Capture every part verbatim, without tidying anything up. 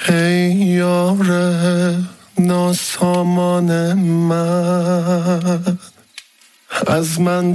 ای یار ناسامان من، از من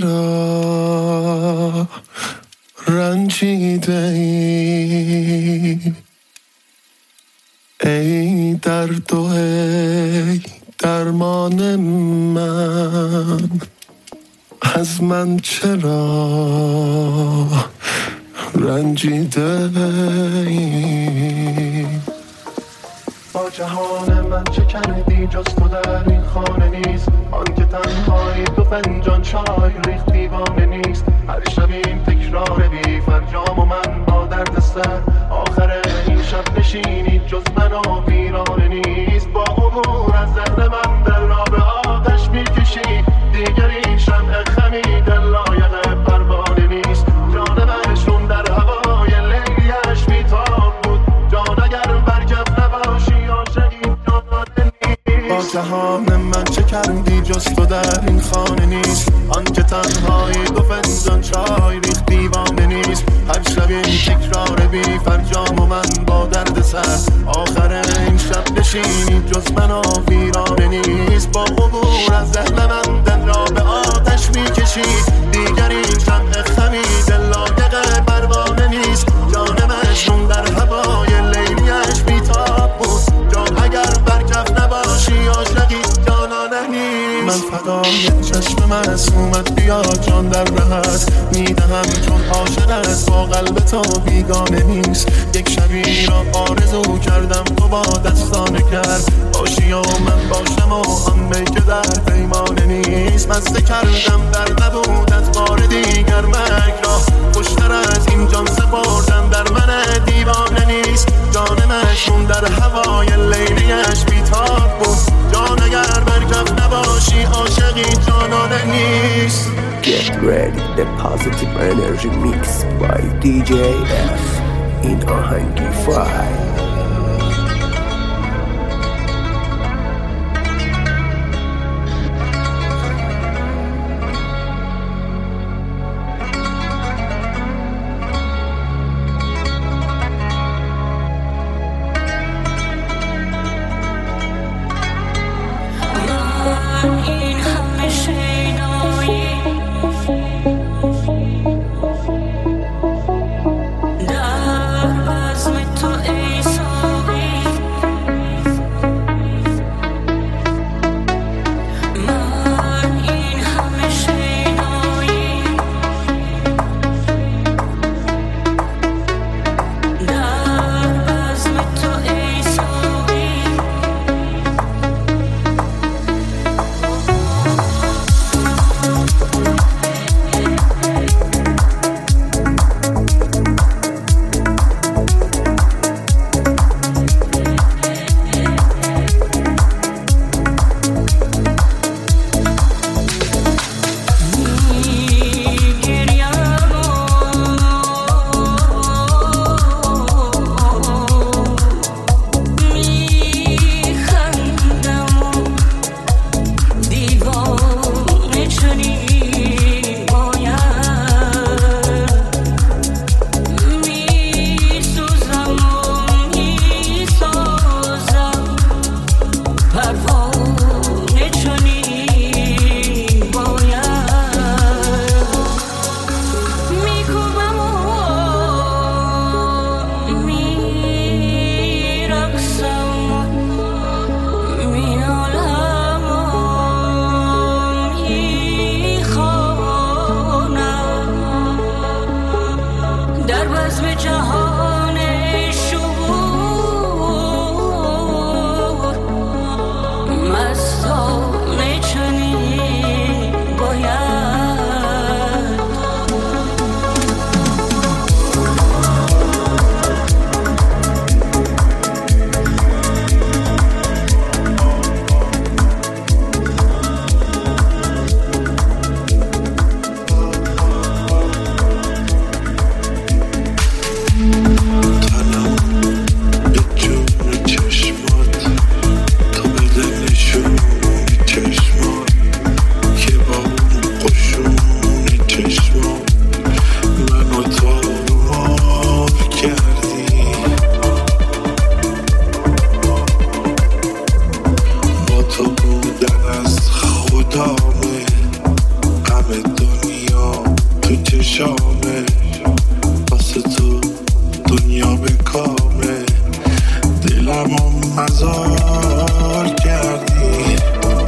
چرا رنجیده ای؟ ای درد و ای درمان من، از من چرا رنجیده ای؟ با جهان من چه کردی جز تو در این خانه نیست؟ آن که تنهایی دو فنجان چای ریخت دیوانه نیست. هر شب این تکرار بی فرجام و من با درد سر، آخر این شب نشینی جز من و ویرانه نیست. با عبور از ذهن من دل را به آتش میکشی، دیگر این شمع خمید لایق پروانه نیست. جان مشروم در هوای لیلیش بیتاب بود، جان اگر برکف نباشی عاشقی جانانه نیست. با جهان من چه کردی جز تو در این خانه نیست؟ آن که تنهایی دو فنجان چای ریخت دیوانه نیست. هر شب این تکرار بی فرجام و من با درد سر، آخر این شب نشینی جز من و ویرانه نیست. با عبور از ذهن من دل را به آتش میکشی، دیگر این شمع خمید لایق پروانه نیست. جان مشروم در هوای لیلیش بیتاب بود، جان اگر برکف نباشی عاشقی جانانه نیست. من فدای چشم معصومت بیا جان در رهت میدهم، چون عاشقت با قلب تو بیگانه نیست. یک شبی را آرزو کردم تو با دستانه کرد باشی و من باشم و آن می که در پیمانه نیست. مسته کردم در نبودت بار دیگر مرگ را، خوشتر از این جان سپردن در من دیوانه نیست. جان مشروم در هوای لیلیش بیتاب بود، جان اگر برکف نباشی عاشقی جانانه نیست. Get ready, the positive energy mix by دی جی F in آهنگی فای. در بزم تو ای دنیا به کاره دلمو مزار کردی.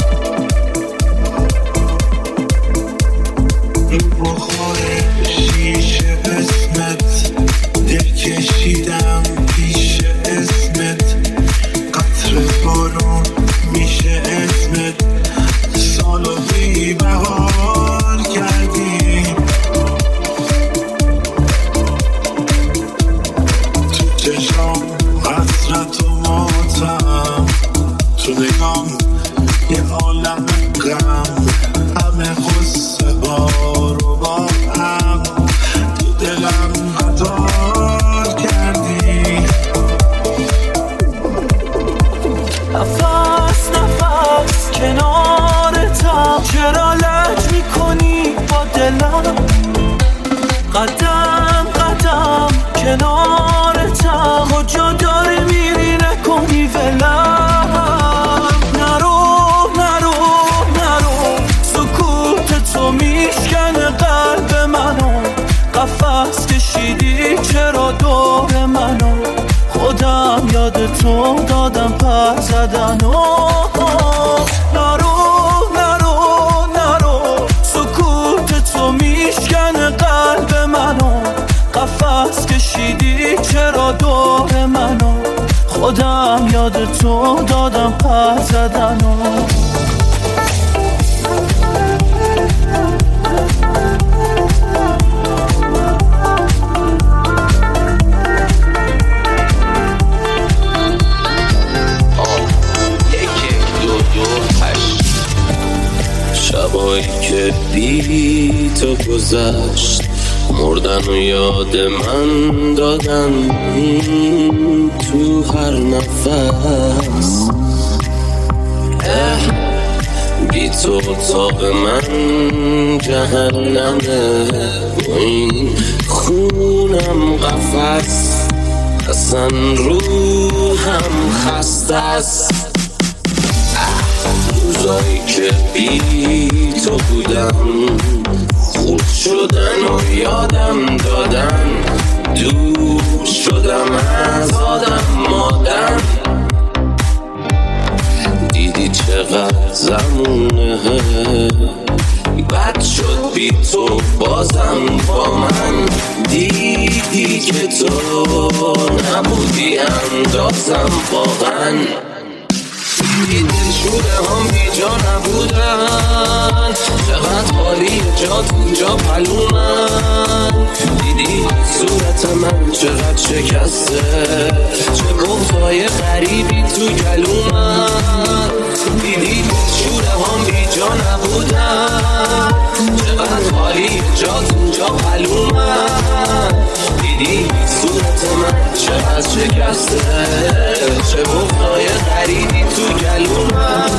رو بخور شیشه اسمت دل کشیدم پیش اسمت، قطر بارون میشه اسمت، سالو بی بهار کردی. تو چشام حسرت و ماتم، تو نگام یه عالم غم، همه قصه ها رو با هم تو دلم قطار کردی. نفس نفس کنارتم، چرا لج میکنی با دلم؟ قدم قدم کنارتم، کجا داری میری نکنی ولم. نرو نرو نرو، سکوت تو میشکنه قلب منو، قفس کشیدی چرا دور منو، خودم یاد تو دادم پر زدن و نرو نرو نرو، سکوت تو میشکنه قلب منو، قفس کشیدی چرا دور منو، خودم یاد تو دادم پر زدن و شبایی که بی تو گذشت، مردن و یاد من دادن تو هر نفس. بی تو اتاق من جهنمه و این خونم قفس، اصلا روحم خسته است. روزایی که بی تو بودم خود شدن و یادم دادن، دور شدم از آدم مادم. دیدی چقدر زمونه بد شد بی تو بازم با من، دیدی که تو نبودی اندازم واقعا. دیدی دلشوره هم بی جا نبودن، چقدر خالی جات اونجا پلومن. دیدی صورت من چقدر شکسته، چه بغضای غریبی تو گلومن. دیدی دلشوره هم بی جا نبودن، چقدر خالی جات اونجا پلومن. دیدی صورت من چقدر شکسته، چه بغضای غریبی تو گلومن.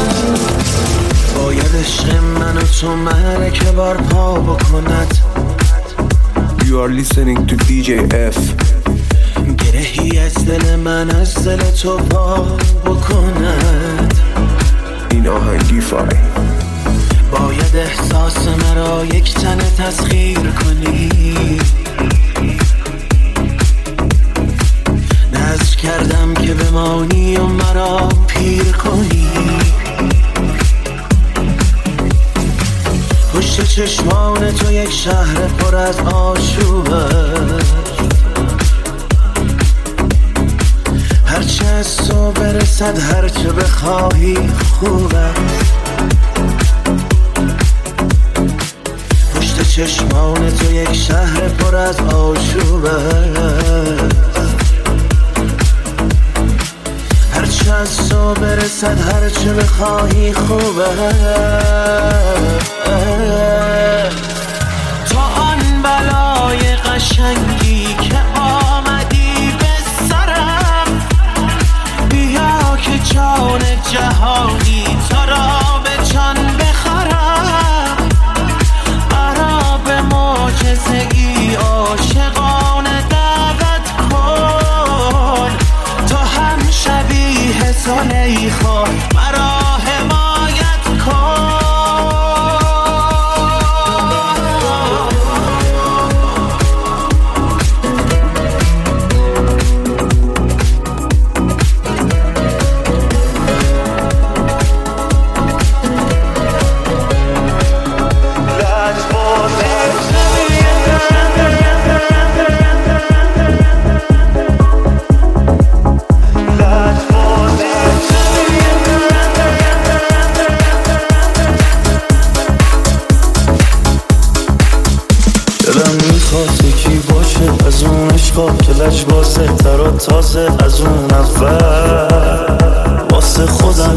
باید عشق من و تو مرکه بار پا بکند. You are listening to دی جی اف. گرهی از دل من از دل تو پا بکند. این آهنگی فای باید احساس مرا یک تنه تسخیر کنی. نذر کردم که بمانی و مرا پیر کنی. پشت چشمان تو یک شهر پر از آشوبه، هرچه از تو برسد هرچه بخواهی خوبه. پشت چشمان تو یک شهر پر از آشوبه، هرچه از تو برسد هرچه بخواهی خوبه. تو آن بلای قشنگی که آمدی به سرم، بیا که جان جهانی تو را به جان بخرم. مرا به معجزه‌ای عاشقانه دعوت کن، تو هم شبیه زلیخا مرا حمایت کن. واضح تر و تازه از اون اول واسه خودم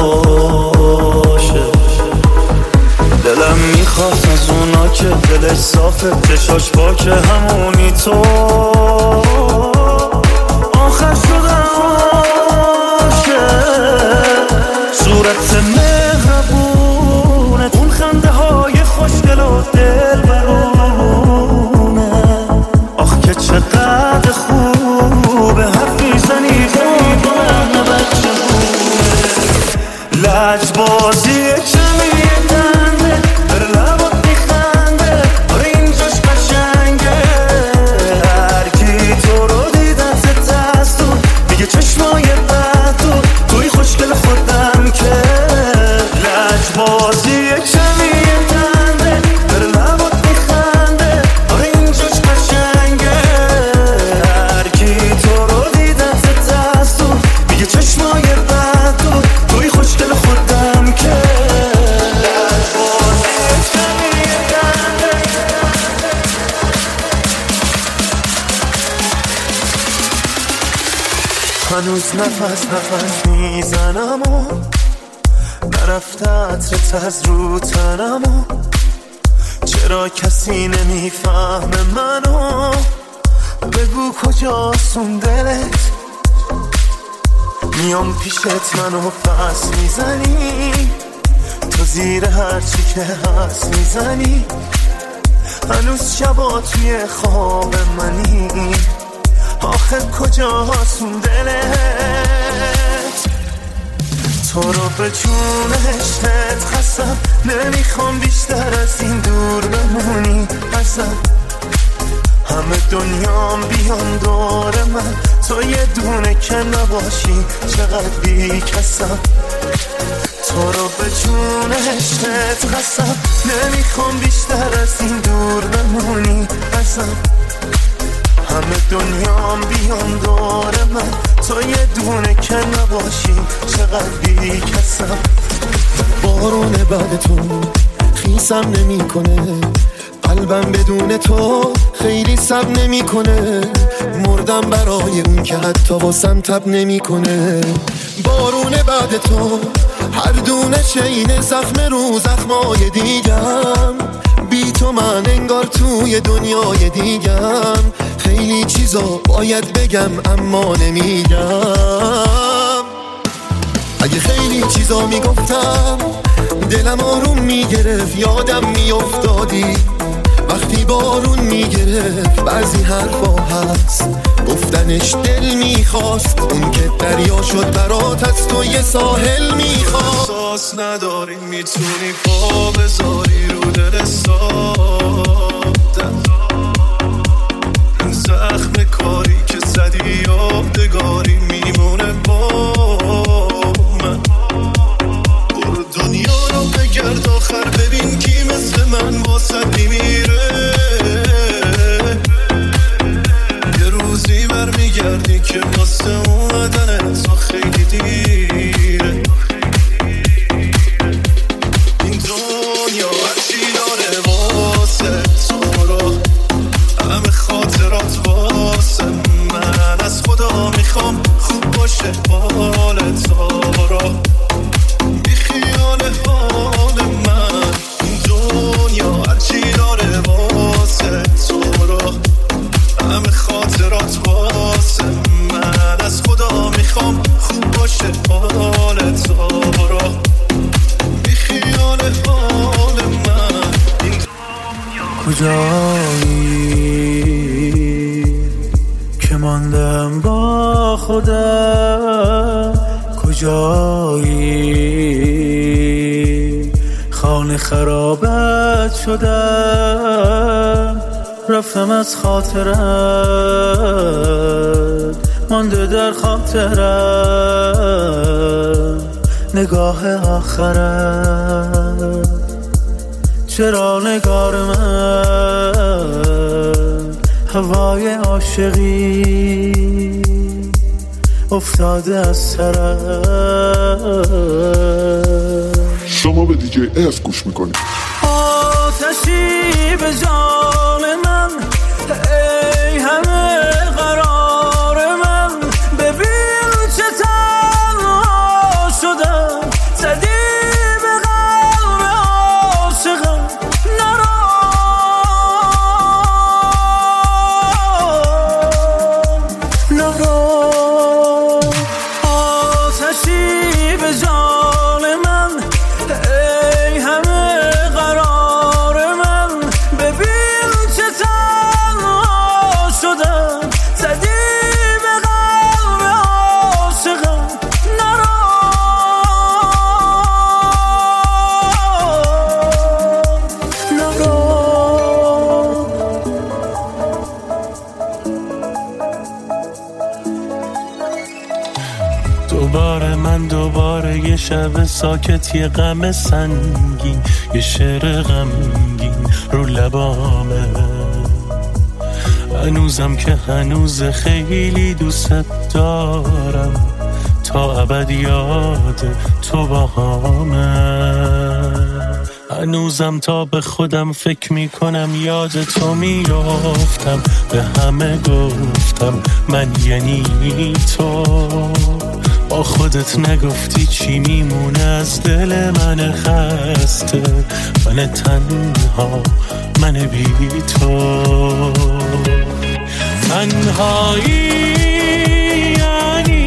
باشه. دلم میخواست از اونا که دلش صافه چشاش پاکه همونی تو آخر شدم عاشق. صورت مهربونه اون خنده های خوشگل و دل برونه. آخ که چقدر خوبه حرف میزنی با من بچه بونه. لجبازی کمی دنده بر لبات میخنده آره اینجاش قشنگه. هرکی تو رو دیدن زده از تو میگه چشمای بد تو توی خوشگل خودم که. لجبازی کمی دنده بر لبات میخنده آره اینجاش قشنگه. هرکی تو رو دیدن زده از تو میگه چشمای بد تو توی خوشگل خودم که. هنوز نفس نفس میزنم و نرفته عطرت از رو تنم و چرا کسی نمیفهمه منو. بگو کجاست اون دلت میام پیشت منو پس میزنی تو زیر هرچی که هست میزنی. هنوز شبا توی خواب منی آخه کجاست اون دلت. تو رو به جون عشقت قسم نمیخوام بیشتر از این دور بمونی ازم. همه دنیام بیان دور من تو یه دونه که نباشی چقدر بی کسم. تو رو به جون عشقت قسم نمیخوام بیشتر از این دور بمونی ازم. همه دنیام بیان دور من تو یه دونه که نباشی چقدر بی کسم. بارون بعد تو خیسم نمی کنه قلبم بدون تو خیلی سب نمی کنه. مردم برای اون که حتی واسم تب نمی کنه. بارون بعد تو هر دونه چین زخم رو زخمای دیگم. بی تو من انگار توی دنیای دیگم. خیلی چیزا باید بگم اما نمیگم. اگه خیلی چیزا میگفتم دلم آروم میگرفت یادم میافتادی وقتی بارون میگرفت. بعضی حرفا هست گفتنش دل میخواست اون که دریا شد برات از تو یه ساحل میخواست. احساس نداری میتونی پا بذاری رو دل سادم. این زخم کاری که زدی یادگاری میمونه با من. برو دنیا رو بگرد آخر ببین کی مثل من واسه میمیره. یه روزی برمیگردی که واسه اومدن تو خیلی دیره. این دنیا هرچی داره واسه تو رو همه خاطرات واسه من. از خدا میخوام خوب باشه حال تو رو بی خیال حال من. این دنیا هرچی داره واسه تو رو همه خاطرات واسه من. از خدا میخوام خوب باشه حال تو رو بی خیال حال من. این کجایی که ماندم با خودم. کجایی خانه خرابت شدم. رفتم از خاطرت مانده در خاطرم نگاه آخرت. چرا نگار من هوای عاشقی افتاده از سرم. شما به دیجی اف گوش میکنید. آتشی به جان من ای همه قرار نرو آتشی به جان من ای همه قرار من ببین چه تنها شدم زدی به قلب عاشقم نرو نرو دوباره من دوباره یه شب ساکت یه غم سنگین یه شعر غمگین رو لبامه هنوزم که هنوز خیلی دوست دارم تا ابد یاد تو باهامه هنوزم تا به خودم فکر میکنم یاد تو میافتم به همه گفتم من یعنی تو با خودت نگفتی چی میمونه از دل من خسته من تنها من بی تو تنهایی یعنی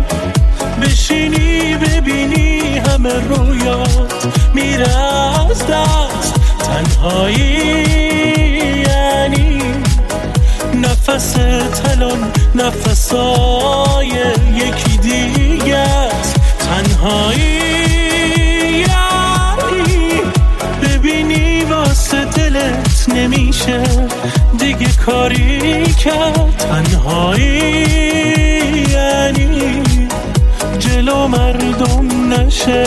بشینی ببینی همه رویات میره از دست تنهایی یعنی نفس تلان نفسای یکی دیگه است تنهایی یعنی ببینی واسه دلت نمیشه دیگه کاری کرد تنهایی یعنی جلو مردم نشه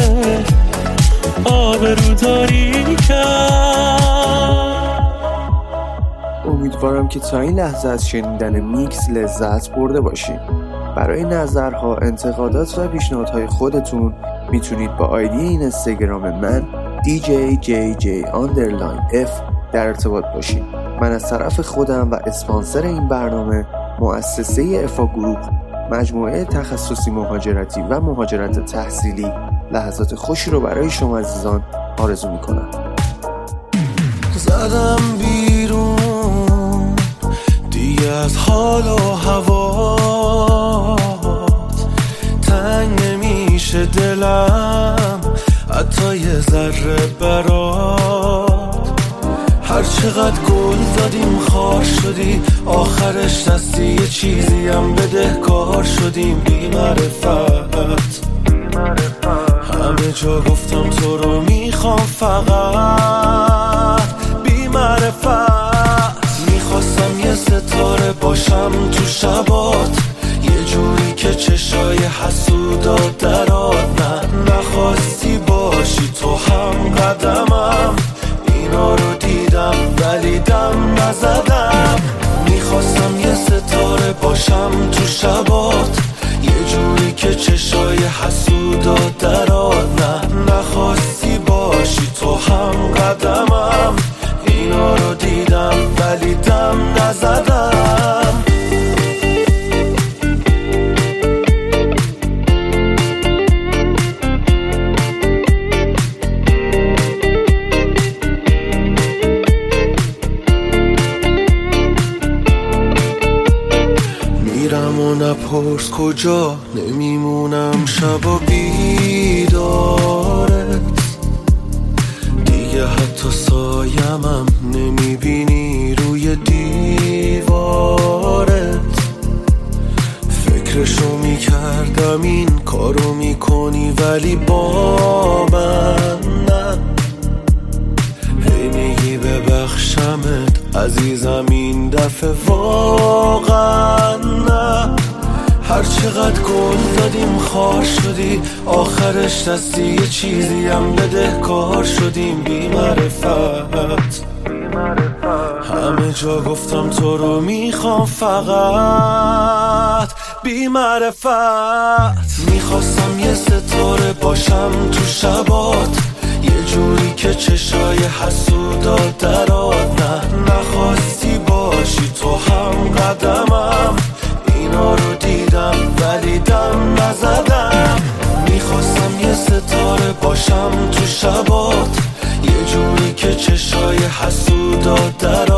آبروداری کرد. امیدوارم که تا این لحظه از شنیدن میکس لذت برده باشین. برای نظرها، انتقادات و پیشنهادهای خودتون میتونید با آیدی این اینستاگرام من دی جی جی جی آندرلاین اف در ارتباط باشین. من از طرف خودم و اسپانسر این برنامه مؤسسه افا گروپ، مجموعه تخصصی مهاجرتی و مهاجرت تحصیلی، لحظات خوشی رو برای شما عزیزان آرزو میکنم. زدم بیرون دیگه از حال و هوا تنگ نمیشه دلم حتی یه ذره برات هر چقدر گل دادیم خار شدی آخرش دستی یه چیزی هم بدهکار شدیم بی معرفت همه جا گفتم تو رو میخوام فقط بی معرفت میخواستم یه ستاره باشم تو شبات یه جوری که چشای حسودات درات نه نخواستی باشی تو هم قدمم اینا رو دیدم ولی دم نزدم میخواستم یه ستاره باشم تو شبات یه جوری که چشای حسودات درات نه نخواستی باشی تو هم قدمم اینا رو دیدم ولی دم نزدم میرم و نپرس کجا نمیمونم شب و بیدارت دیگه حتی سایمم نمیبینی روی دیوارت فکرشو میکردم این کارو میکنی ولی با من نه هی میگی ببخشمت عزیزم این دفعه واقعا نه هر چقدر گل دادیم خار شدی آخرش دستی یه چیزی هم بدهکار شدیم بی معرفت همه جا گفتم تو رو میخوام فقط بی معرفت میخواستم یه ستاره باشم تو شبات یه جوری که چشای حسودات درات نه نخواستی باشی تو هم قدمم اینا رو دیدم ولی دم نزدم میخواستم یه ستاره باشم تو شبات یه جوری که چشای حسودات درات